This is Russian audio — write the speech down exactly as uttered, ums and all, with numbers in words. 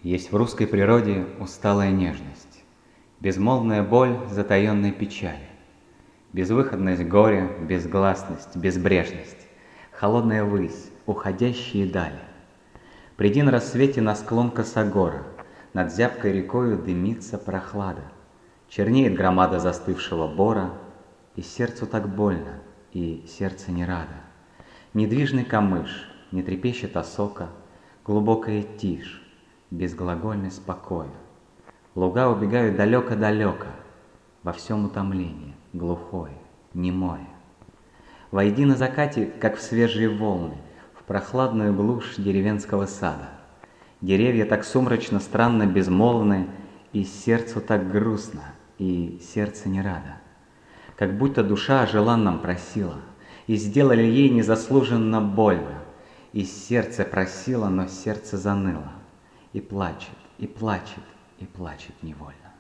Есть в русской природе усталая нежность, безмолвная боль затаенной печали, безвыходность горя, безгласность, безбрежность, холодная высь, уходящие дали. Приди на рассвете на склон косогора, над зябкой рекою дымится прохлада, чернеет громада застывшего бора, и сердцу так больно, и сердце не радо. Недвижный камыш, не трепещет осока, глубокая тишь, безглагольность покоя. Луга убегают далеко-далеко, во всем утомление, глухое, немое. Войди на закате, как в свежие волны, в прохладную глушь деревенского сада. Деревья так сумрачно, странно безмолвны, и сердцу так грустно, и сердце не радо. Как будто душа о желанном просила, и сделали ей незаслуженно больно, и сердце просило, но сердце заныло, и плачет, и плачет, и плачет невольно.